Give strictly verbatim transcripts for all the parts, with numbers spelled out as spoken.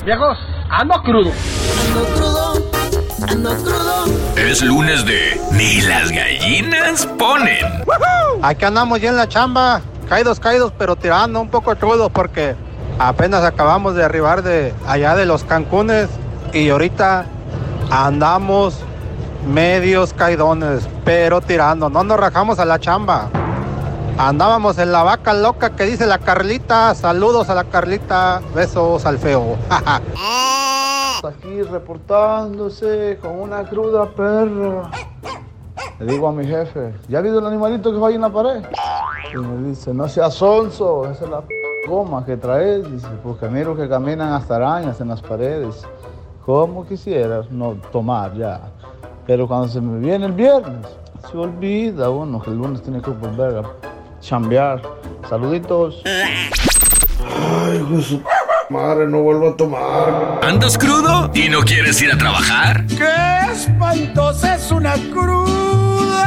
Viejos, ando crudo. Ando crudo, ando crudo. Es lunes de Ni las gallinas ponen. Aquí andamos ya en la chamba, caídos, caídos, pero tirando un poco crudo porque apenas acabamos de arribar de allá de los Cancunes y ahorita andamos medios caidones, pero tirando, no nos rajamos a la chamba. Andábamos en la vaca loca que dice la Carlita. Saludos a la Carlita, besos al feo. Aquí reportándose con una cruda perra. Le digo a mi jefe, ¿ya ha visto el animalito que va ahí en la pared? Y me dice, no seas sonso, esa es la p goma que traes. Dice, porque miro que caminan hasta arañas en las paredes. ¿Cómo quisieras no tomar ya? Pero cuando se me viene el viernes, se olvida uno que el lunes tiene que volver a chambear. Saluditos. Ay, Jesús, madre, no vuelvo a tomar. ¿Andas crudo y no quieres ir a trabajar? ¡Qué espantosa es una cruda!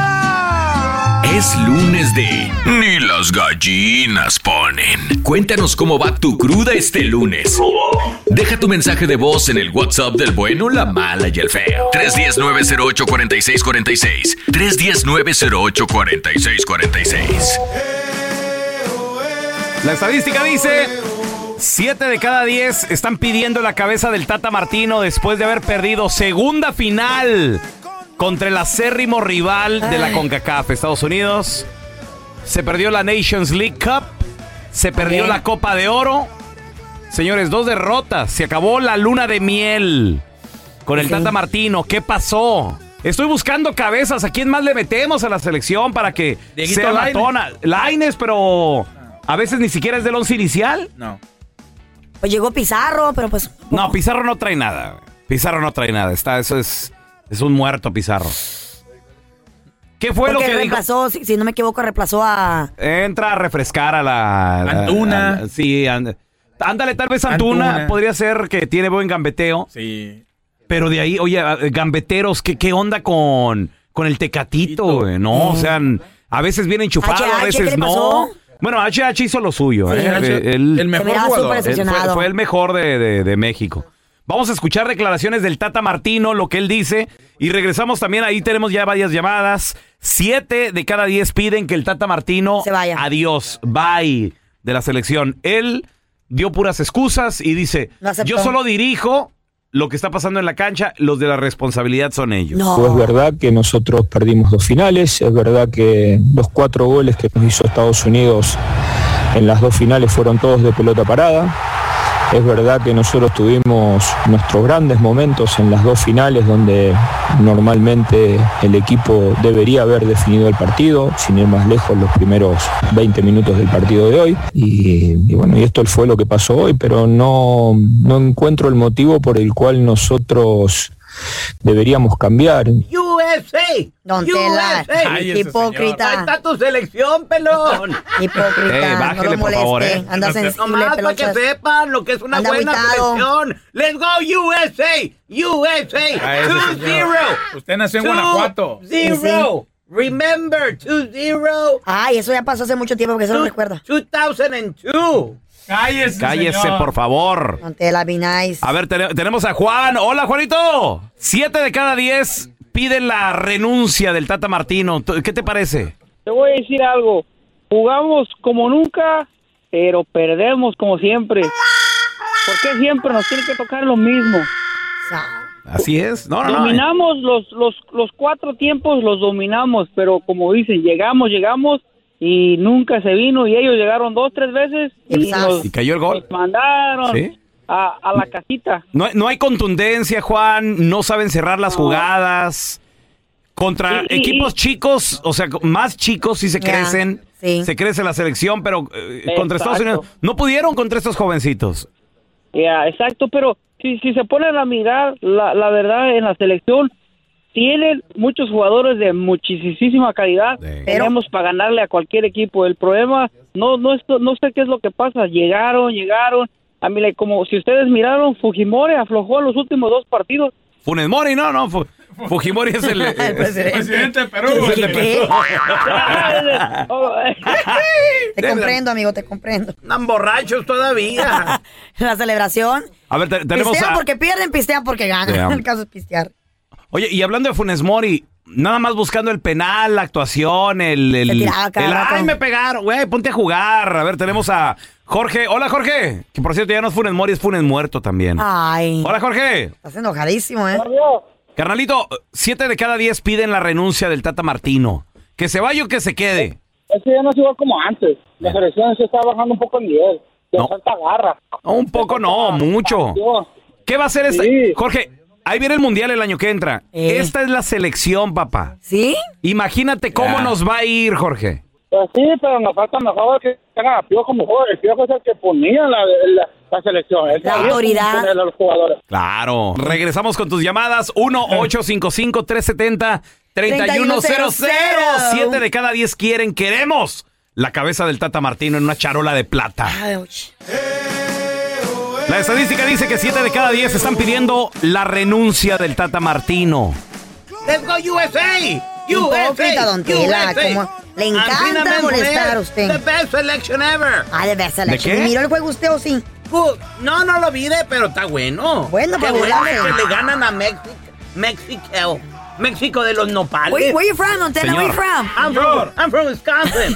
Es lunes de Ni las gallinas ponen. Cuéntanos cómo va tu cruda este lunes. Deja tu mensaje de voz en el WhatsApp del bueno, la mala y el feo. tres uno cero, nueve cero ocho, cuatro seis cuatro seis. tres uno cero, nueve cero ocho, cuatro seis cuatro seis. La estadística dice: siete de cada diez están pidiendo la cabeza del Tata Martino después de haber perdido segunda final contra el acérrimo rival de la CONCACAF, Estados Unidos. Se perdió la Nations League Cup, se perdió la Copa de Oro. Señores, dos derrotas. Se acabó la luna de miel con el Tata Martino. ¿Qué pasó? Estoy buscando cabezas. ¿A quién más le metemos a la selección para que Dieguito sea Lainez. matona? Lainez, pero a veces ni siquiera es del once inicial. No. Pues llegó Pizarro, pero pues... No, Pizarro no trae nada. Pizarro no trae nada. Está, eso es, es un muerto, Pizarro. ¿Qué fue lo Porque que reemplazó, si, si no me equivoco, reemplazó a... Entra a refrescar a la... Antuna. a- a- sí, and- ándale, tal vez Antuna, Antuna. podría ser que tiene buen gambeteo. Sí. Pero de ahí, oye, gambeteros, ¿qué, qué onda con, con el Tecatito, güey? No, o sea, a veces viene enchufado, H H, a ¿qué veces le no. pasó? Bueno, H H hizo lo suyo, Sí. ¿eh? H- Él- el mejor Se miraba jugador. súper él fue, decepcionado. fue el mejor de, de- de México. Vamos a escuchar declaraciones del Tata Martino, lo que él dice, y regresamos también, ahí tenemos ya varias llamadas. Siete de cada diez piden que el Tata Martino Se vaya. Adiós, bye de la selección. Él dio puras excusas y dice, No aceptó. yo solo dirijo lo que está pasando en la cancha, los de la responsabilidad son ellos. No. Es verdad que nosotros perdimos dos finales, es verdad que los cuatro goles que nos hizo Estados Unidos en las dos finales fueron todos de pelota parada. Es verdad que nosotros tuvimos nuestros grandes momentos en las dos finales donde normalmente el equipo debería haber definido el partido, sin ir más lejos los primeros veinte minutos del partido de hoy. Y, y bueno, y esto fue lo que pasó hoy, pero no, no encuentro el motivo por el cual nosotros deberíamos cambiar. U S A. Don U Tela, S A. Ay, ese hipócrita. Ahí está tu selección, pelón. Hipócrita, Eh, no bájele, lo por moleste. favor, eh. Anda sensible, Nomás para que pelochas. sepan lo que es una Anda buena agüitado. selección. Let's go U S A. U S A. Ah, ese two señor. zero. Usted nació en Two Guanajuato. Zero. Remember, two zero. Ay, eso ya pasó hace mucho tiempo porque eso no recuerda. two thousand two. Cállese, Cállese, señor. por favor. Don Tela, be nice. A ver, te- tenemos a Juan. Hola, Juanito. Siete de cada diez piden la renuncia del Tata Martino. ¿Qué te parece? Te voy a decir algo. Jugamos como nunca, pero perdemos como siempre. ¿Por qué siempre nos tiene que tocar lo mismo? Así es. No, no, no. Dominamos los, los, los cuatro tiempos, los dominamos, pero como dicen, llegamos, llegamos y nunca se vino y ellos llegaron dos, tres veces y, Exacto. nos, Y cayó el gol. nos mandaron Sí. a, a la casita. No, hay- no hay contundencia, Juan. No saben cerrar las jugadas. Contra Y- y- equipos y- chicos, o sea, más chicos sí se Ya, crecen. sí. Se crece la selección, pero eh, contra Estados Exacto. Unidos no pudieron contra estos jovencitos. Ya, exacto, pero si, si se ponen a mirar, la, la verdad, en la selección tienen muchos jugadores de muchísima calidad. Sí. Tenemos para ganarle a cualquier equipo. El problema, no no es, no sé qué es lo que pasa. Llegaron, llegaron. A mí, like, como si ustedes miraron, Fujimori aflojó en los últimos dos partidos. Funes Mori, no, no. Fu- Fujimori es el... El eh, presidente. Presidente de Perú. es el de ¿Qué? Oh, Te comprendo, amigo, te comprendo. Andan borrachos todavía. La celebración, A ver, te- tenemos Pistean a... porque pierden, pistean porque ganan. Yeah. El caso es pistear. Oye, y hablando de Funes Mori, nada más buscando el penal, la actuación, el... el, Se tiraba cada el rato. ¡ay, me pegaron! Güey, ponte a jugar. A ver, tenemos a Jorge. Hola, Jorge. Que por cierto ya no es Funes Mori, es Funes Muerto también. Ay. Hola, Jorge. Estás enojadísimo, ¿eh? Carnalito, siete de cada diez piden la renuncia del Tata Martino. ¿Que se vaya o que se quede? Es que ya no se va como antes. La selección se está bajando un poco el nivel. Le No. falta garra. No, un poco no, mucho. ¿Qué va a hacer esta? Sí. Jorge, ahí viene el Mundial el año que entra. Eh. Esta es la selección, papá. ¿Sí? Imagínate cómo Ya. nos va a ir, Jorge. Pues sí, pero nos falta mejor que tengan a Piojo mejor. El Piojo es el que ponía la, la, la selección. Él La sabía cómo autoridad. poner a los jugadores. Claro. Regresamos con tus llamadas. uno ocho cinco cinco, tres siete cero, tres uno cero cero. Siete de cada diez quieren, queremos la cabeza del Tata Martino en una charola de plata. Ouch. La estadística dice que siete de cada diez están pidiendo la renuncia del Tata Martino. Let's go U S A. Hipócrita, don Tela, como le encanta molestar a usted. The best selection ever. Ah, de best selection. qué? ¿Y miró el juego usted o sí? Good. No, no lo mire, pero está bueno. Bueno, Qué pero bueno bueno. que le ganan a México. México. México de los nopales. Where, where you from, don Tela? Where you from? I'm from, I'm from Wisconsin.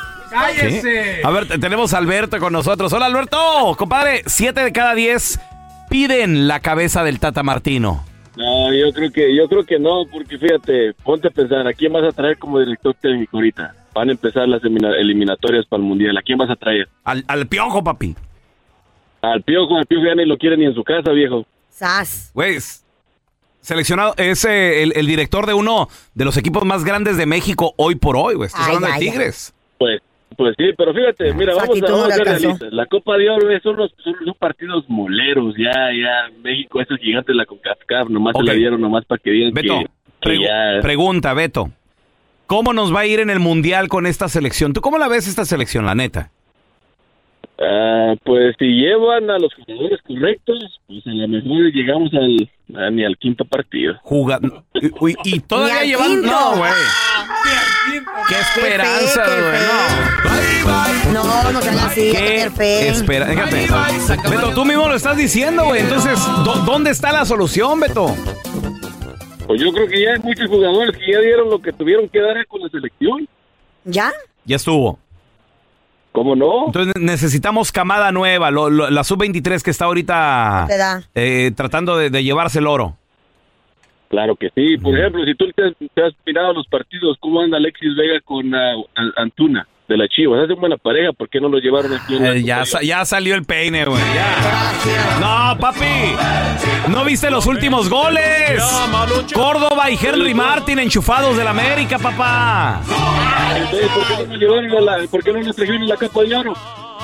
¿Sí? A ver, te- tenemos a Alberto con nosotros. Hola, Alberto. Compadre, siete de cada diez piden la cabeza del Tata Martino. No, yo creo que yo creo que no, porque fíjate, ponte a pensar, ¿a quién vas a traer como director técnico ahorita? Van a empezar las emina- eliminatorias para el Mundial, ¿a quién vas a traer? Al, al Piojo, papi. Al Piojo, al Piojo ya ni lo quiere ni en su casa, viejo. Sas. Güey, es- seleccionado, es eh, el, el director de uno de los equipos más grandes de México hoy por hoy, güey. Estás Ay, hablando ay, de Tigres. Pues pues sí, pero fíjate, mira, Su vamos a, actitud no vamos a le ser alcanzó. realistas. La Copa de Oro es- son, los, son, son partidos moleros, ya, ya, México, esos gigantes de la CONCACAF, nomás Ok. se la dieron nomás para que digan Beto, que, que pregu- ya... pregunta, Beto. ¿Cómo nos va a ir en el Mundial con esta selección? ¿Tú cómo la ves esta selección, la neta? Ah, pues si llevan a los jugadores correctos, pues a lo mejor llegamos al a- ni al quinto partido. Juga- y, y- y todavía Ni al llevan... quinto. No, güey. Qué esperanza, qué güey. No. No, no sean así, hay que ¿Qué tener fe. espera? Fíjate. Beto, tú mismo lo estás diciendo, güey. Entonces, ¿dó- ¿dónde está la solución, Beto? Pues yo creo que ya hay muchos jugadores que ya dieron lo que tuvieron que dar con la selección. ¿Ya? Ya estuvo. ¿Cómo no? Entonces necesitamos camada nueva, lo- lo- la sub veintitrés que está ahorita Te da. eh, tratando de, de llevarse el oro. Claro que sí. Por ejemplo, si tú te has, te has mirado los partidos, ¿cómo anda Alexis Vega con ah, An- Antuna de la Chivas? Hacen buena pareja, ¿por qué no lo llevaron aquí en la Eh, ya, sa- ya salió el peine, güey. ya. No, papi. ¿No viste los últimos goles? Córdoba y Henry Martin enchufados del América, papá. Entonces, ¿por qué no lo llevaron a la, por qué no lo trajeron en la Copa de Oro?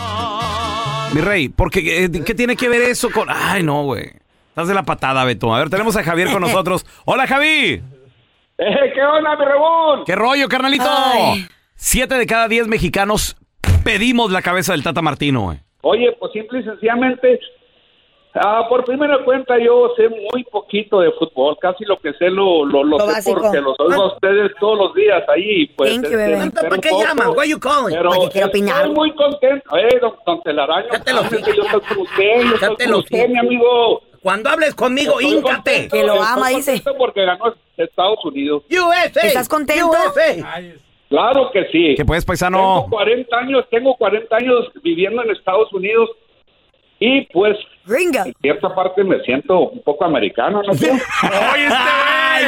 Mi rey, porque eh, ¿qué tiene que ver eso con...? Ay, no, güey. Estás de la patada, Beto. A ver, tenemos a Javier con nosotros. Hola, Javi. Eh, ¿Qué onda, mi rebón? ¿Qué rollo, carnalito? Ay. Siete de cada diez mexicanos pedimos la cabeza del Tata Martino, güey. Oye, pues simple y sencillamente, ah, por primera cuenta yo sé muy poquito de fútbol, casi lo que sé lo, lo, lo Lo sé básico. porque los oigo a ustedes todos los días ahí. Pues, Thank you, este, bebé. me entero ¿Para qué un poco, llaman? Why you calling? Pero Porque quiero opinar. estoy muy contento. Eh, don, don Telaraño, Ya te lo cálmese, dije. yo estoy con usted, yo Ya estoy te con lo usted, dije. mi amigo. Cuando hables conmigo, Estoy híncate. contento, Que lo estoy ama, dice. contento porque ganó Estados Unidos. U S A. ¿Estás contento? U S A. Claro que sí. ¿Qué pues, paisano? Tengo cuarenta años, tengo cuarenta años viviendo en Estados Unidos y pues Ringa. en cierta parte me siento un poco americano, ¿no sé? ¡Oye, este güey!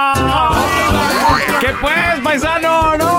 ¡No! ¿Qué pues, paisano? ¡No!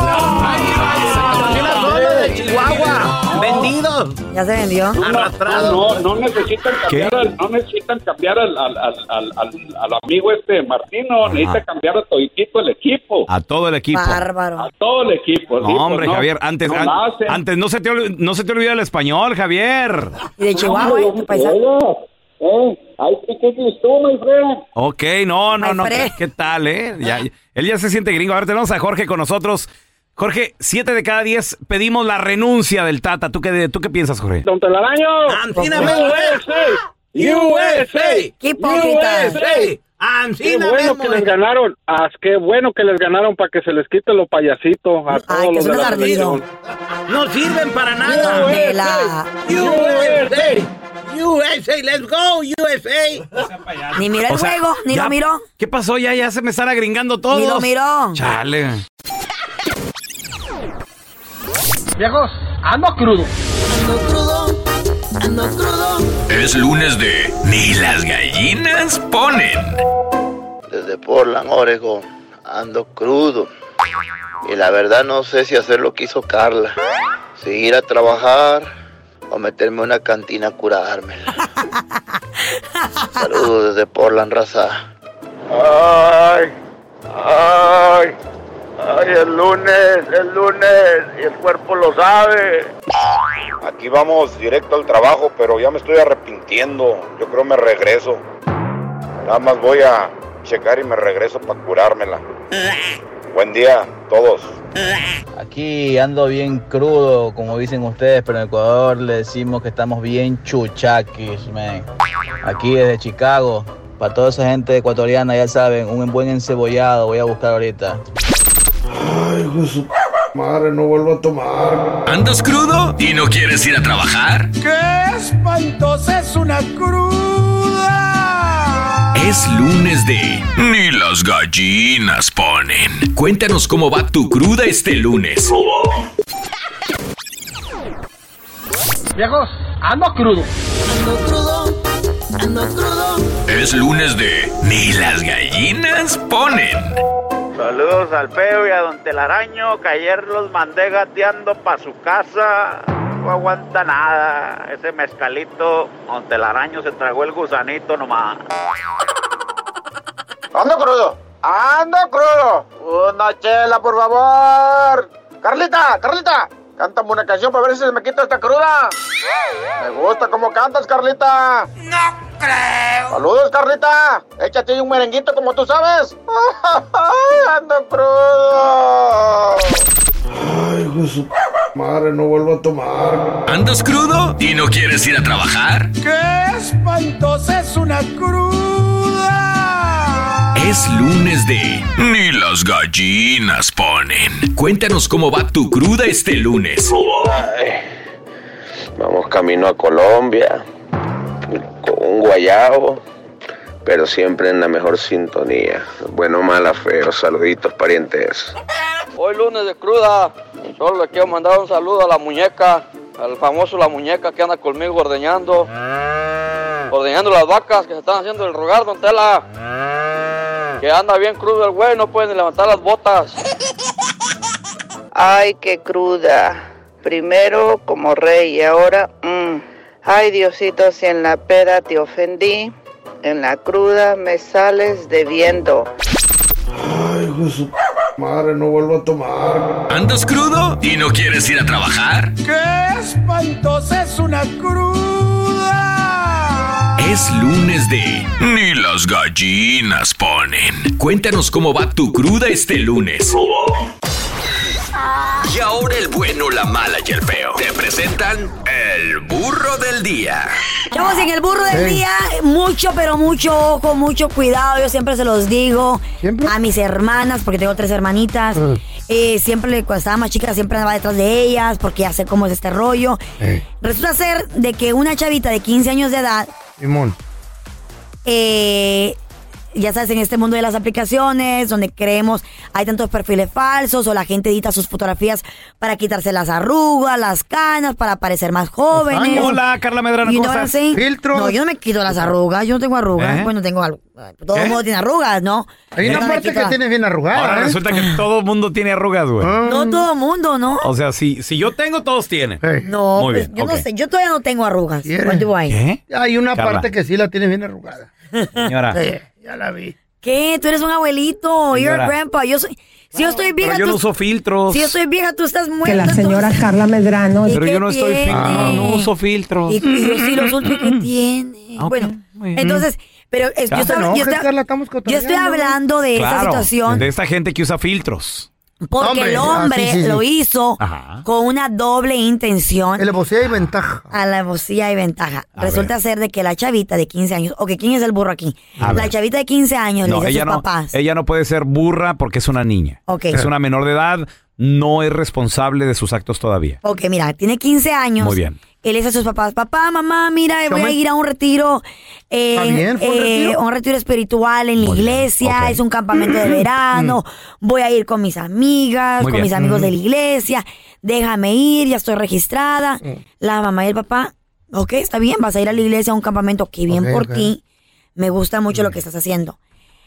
Así la zona de Chihuahua. Vendidos. Ya se vendió. Arrastrados. No, no, no necesitan cambiar, ¿Qué? al, no necesitan cambiar al, al, al, al, al, al amigo este Martino, necesita cambiar a toditito el equipo, A todo el equipo. Bárbaro. a todo el equipo. No, ¿sí? Pues hombre, no, Javier, antes, no an- la hacen. antes no se te ol- no se te olvida el español, Javier. Y de Chihuahua, ¿eh? Tu paisano. Eh, I speak English too, my friend. Ok, no, no, Ay, no. Fred. ¿Qué, qué tal, eh? Ya- él ya se siente gringo. A ver, tenemos a Jorge con nosotros. Jorge, siete de cada diez pedimos la renuncia del Tata. ¿Tú qué, tú qué piensas, Jorge? Don Telaraño. Ancina U me S A. U S A. Qué hipócrita. U S A. Qué Ancina bueno mismo. que les ganaron. Ah, qué bueno que les ganaron para que se les quite lo payasito a Ay, todos que los son de la ardido. selección. No sirven para nada. De la... U S A. U S A, let's go, U S A. Ni miró el O sea, juego, ni ya- lo miró. ¿Qué pasó? Ya, ya se me están agringando todos. Ni lo miró. Chale. Viejos, ando crudo. Ando crudo, ando crudo. Es lunes de Ni las gallinas ponen. Desde Portland, Oregon, ando crudo. Y la verdad no sé si hacer lo que hizo Carla. Si ir a trabajar o meterme en una cantina a curármela. Saludos desde Portland, raza. Ay, ay, ay, el lunes, el lunes, y el cuerpo lo sabe. Aquí vamos directo al trabajo, pero ya me estoy arrepintiendo. Yo creo me regreso. Nada más voy a checar y me regreso para curármela. Buen día, todos. Aquí ando bien crudo, como dicen ustedes, pero en Ecuador le decimos que estamos bien chuchaquis, man. Aquí desde Chicago, para toda esa gente ecuatoriana, ya saben, un buen encebollado voy a buscar ahorita. Ay, hijo de su madre, no vuelvo a tomar. ¿Andas crudo y no quieres ir a trabajar? ¡Qué espantosa es una cruda! Es lunes de Ni las gallinas ponen. Cuéntanos cómo va tu cruda este lunes. Viejos, ando crudo. Ando crudo, ando crudo. Es lunes de Ni las gallinas ponen. Saludos al Feo y a Don Telaraño, que ayer los mandé gateando para su casa. No aguanta nada. Ese mezcalito, Don Telaraño se tragó el gusanito nomás. ¡Ando crudo! ¡Ando crudo! ¡Una chela, por favor! ¡Carlita! ¡Carlita! Cántame una canción para ver si se me quita esta cruda. Me gusta cómo cantas, Carlita. No creo. Saludos, Carlita. Échate un merenguito como tú sabes. ¡Ando crudo! Ay, hijo de su madre, no vuelvo a tomar. ¿Andas crudo y no quieres ir a trabajar? ¡Qué espantosa es una cruda! Es lunes de Ni las gallinas ponen. Cuéntanos cómo va tu cruda este lunes. Ay, vamos camino a Colombia con un guayabo, pero siempre en la mejor sintonía. Bueno, mala, feo. Saluditos, parientes. Hoy lunes de cruda, solo le quiero mandar un saludo a la muñeca, al famoso La Muñeca que anda conmigo ordeñando, ordeñando las vacas que se están haciendo el rogar, don Tela, que anda bien crudo el güey, no puede ni levantar las botas. Ay, qué cruda. Primero como rey y ahora, mmm. Ay, Diosito, si en la peda te ofendí, en la cruda me sales debiendo. Ay, hijo de su madre, no vuelvo a tomar. ¿Andas crudo y no quieres ir a trabajar? ¡Qué espantosa es una cruda! Es lunes de Ni las gallinas ponen. Cuéntanos cómo va tu cruda este lunes. Y ahora el bueno, la mala y el feo te presentan el burro del día. Chavos, en el burro del Sí. día, mucho, pero mucho ojo, mucho cuidado. Yo siempre se los digo a mis hermanas, porque tengo tres hermanitas. Mm. Eh, siempre, cuando estaba más chica, siempre andaba detrás de ellas, porque ya sé cómo es este rollo. Eh. Resulta ser de que una chavita de quince años de edad, Simón. eh, ya sabes, en este mundo de las aplicaciones, donde creemos hay tantos perfiles falsos, o la gente edita sus fotografías para quitarse las arrugas, las canas, para parecer más jóvenes. Hola, Carla Medrano, You ¿cómo know what estás? I'm saying? No, yo no me quito las arrugas, yo no tengo arrugas. ¿Eh? Bueno, tengo algo. Todo el ¿Eh? mundo tiene arrugas, ¿no? Hay una Yo no me parte quito que la- tiene bien arrugada. Ahora ¿eh? resulta que todo el mundo tiene arrugas, güey. No todo el mundo, ¿no? O sea, si, si yo tengo, todos tienen. No, Muy pues, bien, yo ok. no sé, yo todavía no tengo arrugas. ¿Quiere? What do I? ¿Qué? Hay una Carla. parte que sí la tiene bien arrugada. Señora. Sí, ya la vi. ¿Qué? Tú eres un abuelito. You're Señora. a grandpa. Yo soy... Si yo estoy vieja, Pero yo tú... no uso filtros. Si yo estoy vieja, tú estás muerta. Que la señora entonces- Carla Medrano. ¿Y Pero qué yo no estoy tiene? filtro, no, no uso filtros. Y, y yo sí los uso, ¿y qué tiene? Ok, Bueno, muy bien. entonces, pero es- yo, Ya. estoy, No te yo, enojes, estoy, Carla, estamos yo estoy cotorreando. hablando de esta Claro, situación de esta gente que usa filtros. porque Hombre, el ah, hombre sí, sí, sí. lo hizo Ajá. con una doble intención. Alevosía y ventaja. A la bocilla y ventaja. A Resulta ser de que la chavita de quince años, o que quién es el burro aquí, A la ver. chavita de quince años No, le dice a ella sus no, papás. ella no puede ser burra porque es una niña. Ok. Es una menor de edad, no es responsable de sus actos todavía. Ok, mira, tiene quince años. Muy bien. Y le dice a sus papás, papá, mamá, mira, voy a ir a un retiro, eh, ¿Está bien? ¿Fue un eh, retiro? un retiro espiritual en la Muy bien, iglesia, ok. es un campamento de verano, voy a ir con mis amigas, Muy con bien. mis amigos Mm. de la iglesia, déjame ir, ya estoy registrada. La mamá y el papá, ok, está bien, vas a ir a la iglesia a un campamento, qué bien Ok, por ok. ti, me gusta mucho lo que estás haciendo.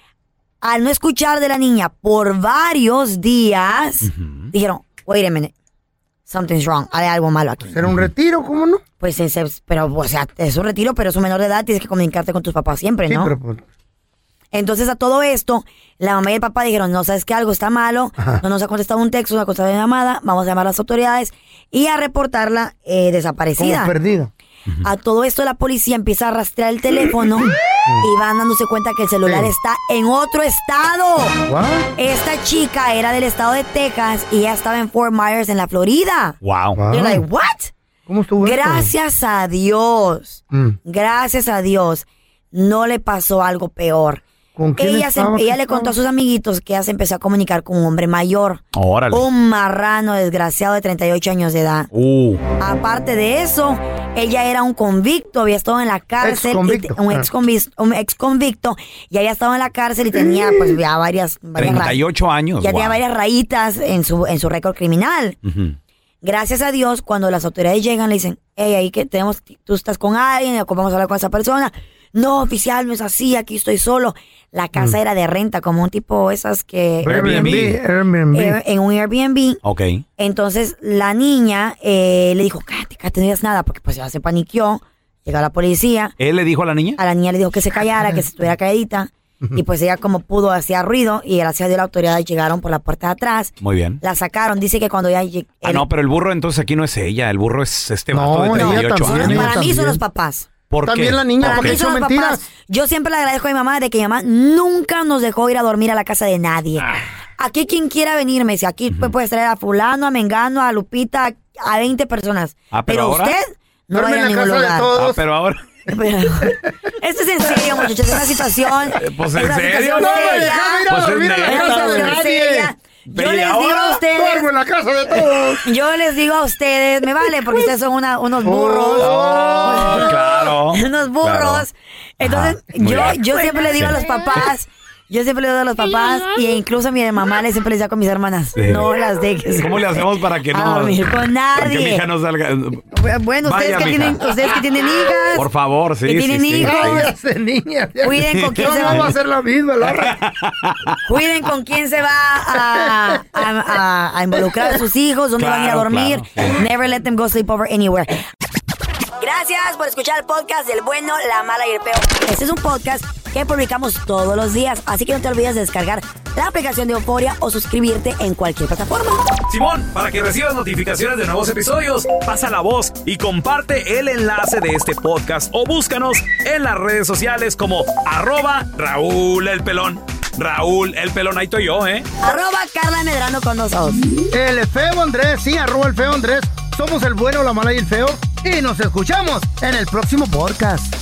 Al no escuchar de la niña por varios días, dijeron, wait a minute, something's wrong, hay algo malo aquí. ¿Era un retiro? ¿Cómo no? Pues, ese- pero, o sea, es un retiro, pero es un menor de edad, tienes que comunicarte con tus papás siempre, Sí, ¿no? pero pues, Entonces, a todo esto, la mamá y el papá dijeron, no, ¿sabes qué? Algo está malo, Ajá. no nos ha contestado un texto, no nos ha contestado una llamada, vamos a llamar a las autoridades y a reportarla eh, desaparecida. como perdida. A todo esto la policía empieza a rastrear el teléfono y van dándose cuenta que el celular Sí. está en otro estado. ¿What? Esta chica era del estado de Texas y ella estaba en Fort Myers, en la Florida. Wow. Wow. You're like, what? ¿Cómo estuvo esto? Gracias a Dios, Mm. gracias a Dios, no le pasó algo peor. ¿Con quién Ella, se- estaba? ella ¿Qué le contó a estaba? sus amiguitos que ella se empezó a comunicar con un hombre mayor. Órale. Un marrano desgraciado de treinta y ocho años de edad. Uh. Aparte de eso, ella era un convicto, había estado en la cárcel. Ex-convicto. y te- un, Ah. ex convicto, un ex convicto y había estado en la cárcel y tenía pues ya varias, varias treinta y ocho años. ya tenía wow. varias rayitas en su, en su récord criminal. Ujú. Gracias a Dios, cuando las autoridades llegan, le dicen, hey, ahí que tenemos, tú estás con alguien, vamos a hablar con esa persona. No, oficial, no es así, aquí estoy solo. La casa Mm. era de renta, como un tipo esas que... Airbnb. Airbnb. Airbnb. eh, en un Airbnb. Ok. Entonces, la niña eh, le dijo, cállate, cállate, no digas nada, porque pues ya se paniqueó. Llegó la policía. ¿Él le dijo a la niña? A la niña le dijo que se callara, que se estuviera calladita. Y pues ella como pudo hacía ruido y gracias a Dios las autoridades llegaron por la puerta de atrás. Muy bien. La sacaron. Dice que cuando ella... lleg- Ah, el- no, pero el burro entonces aquí no es ella. El burro es este No, vato de ella treinta y ocho también, años. ella Para mí son también. los papás. ¿Por qué? También la niña, Para porque mí son son los mentiras. papás. Yo siempre le agradezco a mi mamá de que mi mamá nunca nos dejó ir a dormir a la casa de nadie. Ah. Aquí quien quiera venir, me dice, aquí uh-huh. puedes traer a fulano, a Mengano, a Lupita, a veinte personas. Ah, pero ahora- usted no Duerme vaya a en la ningún casa de lugar. todos. Ah, pero ahora... Pero- esto es en serio, muchachos, es una situación. Pues, es ¿en una serio? situación No me seria. dejan ir a Pues, dormir a la es casa neta, de güey. nadie. Seria. Yo Pero, ¿y les digo ahora? a ustedes, Duermo en la casa de todos. yo les digo a ustedes, me vale, porque ustedes son una- unos burros. Oh, claro. unos burros. Claro. Entonces, Ajá, muy yo, bien. yo siempre le digo a los papás, yo siempre le digo a los papás, y incluso a mi mamá le siempre le decía con mis hermanas, Sí. no las dejes. ¿Cómo le hacemos para que no... A dormir con para que mi nadie. hija no salga... Bueno, ustedes Vaya, que, mija. tienen, ustedes que tienen hijas, Por favor, sí, que sí, tienen sí, hijos, sí. No voy a ser niña. Cuiden con quién no se vamos va. a hacer la misma, Laura. cuiden con quién se va a, a, a- a involucrar a sus hijos, dónde van a ir a Claro, dormir. claro. Never let them go sleep over anywhere. Gracias por escuchar el podcast del bueno, la mala y el peor. Este es un podcast que publicamos todos los días, así que no te olvides de descargar la aplicación de Euforia o suscribirte en cualquier plataforma. Simón, para que recibas notificaciones de nuevos episodios, pasa la voz y comparte el enlace de este podcast o búscanos en las redes sociales como arroba Raúl el Pelón. Raúl el Pelón, ahí estoy yo, ¿eh? Arroba Carla Medrano con nosotros. El feo Andrés, sí, arroba el feo Andrés. Somos el bueno, la mala y el feo. Y nos escuchamos en el próximo podcast.